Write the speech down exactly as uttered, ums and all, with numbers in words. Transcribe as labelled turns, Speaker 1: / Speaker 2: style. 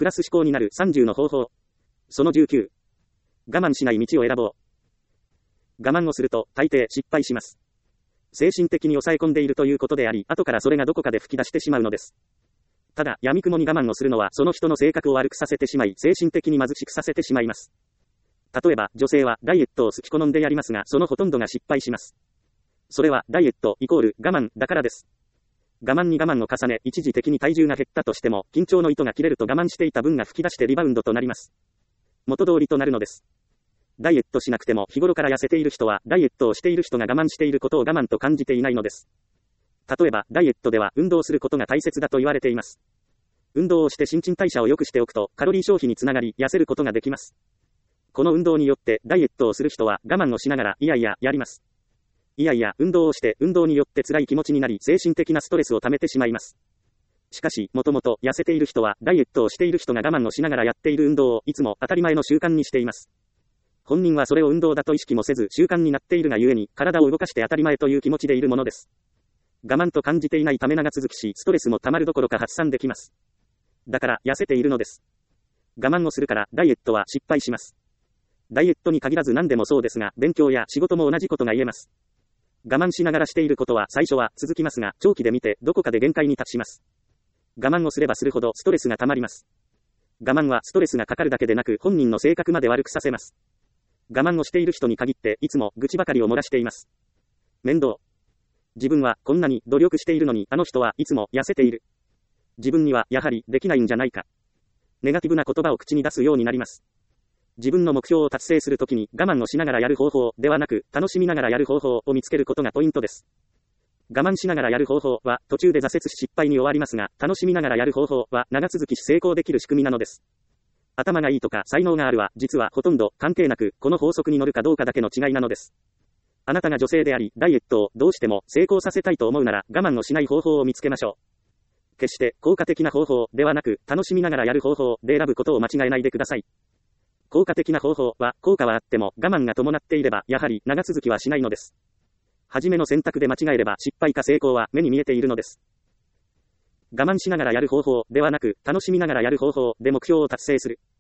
Speaker 1: プラス思考になるさんじゅうの方法。そのじゅうきゅう。我慢しない道を選ぼう。我慢をすると、大抵失敗します。精神的に抑え込んでいるということであり、後からそれがどこかで吹き出してしまうのです。ただ、闇雲に我慢をするのは、その人の性格を悪くさせてしまい、精神的に貧しくさせてしまいます。例えば、女性はダイエットを好き好んでやりますが、そのほとんどが失敗します。それは、ダイエットイコール我慢だからです。我慢に我慢を重ね、一時的に体重が減ったとしても、緊張の糸が切れると我慢していた分が吹き出してリバウンドとなります。元通りとなるのです。ダイエットしなくても日頃から痩せている人は、ダイエットをしている人が我慢していることを我慢と感じていないのです。例えば、ダイエットでは運動することが大切だと言われています。運動をして新陳代謝を良くしておくと、カロリー消費につながり、痩せることができます。この運動によって、ダイエットをする人は我慢をしながら、いやいや、やります。いやいや、運動をして、運動によって辛い気持ちになり、精神的なストレスを溜めてしまいます。しかし、もともと痩せている人は、ダイエットをしている人が我慢をしながらやっている運動を、いつも当たり前の習慣にしています。本人はそれを運動だと意識もせず、習慣になっているがゆえに、体を動かして当たり前という気持ちでいるものです。我慢と感じていないため長続きし、ストレスも溜まるどころか発散できます。だから、痩せているのです。我慢をするから、ダイエットは失敗します。ダイエットに限らず何でもそうですが、勉強や仕事も同じことが言えます。我慢しながらしていることは最初は続きますが、長期で見てどこかで限界に達します。我慢をすればするほどストレスが溜まります。我慢はストレスがかかるだけでなく、本人の性格まで悪くさせます。我慢をしている人に限って、いつも愚痴ばかりを漏らしています。面倒。自分はこんなに努力しているのに、あの人はいつも痩せている。自分にはやはりできないんじゃないか。ネガティブな言葉を口に出すようになります。自分の目標を達成するときに我慢をしながらやる方法ではなく、楽しみながらやる方法を見つけることがポイントです。我慢しながらやる方法は途中で挫折し失敗に終わりますが、楽しみながらやる方法は長続きし成功できる仕組みなのです。頭がいいとか才能があるは実はほとんど関係なく、この法則に乗るかどうかだけの違いなのです。あなたが女性であり、ダイエットをどうしても成功させたいと思うなら、我慢をしない方法を見つけましょう。決して効果的な方法ではなく、楽しみながらやる方法で選ぶことを間違えないでください。効果的な方法は、効果はあっても我慢が伴っていれば、やはり長続きはしないのです。初めの選択で間違えれば失敗か成功は目に見えているのです。我慢しながらやる方法ではなく、楽しみながらやる方法で目標を達成する。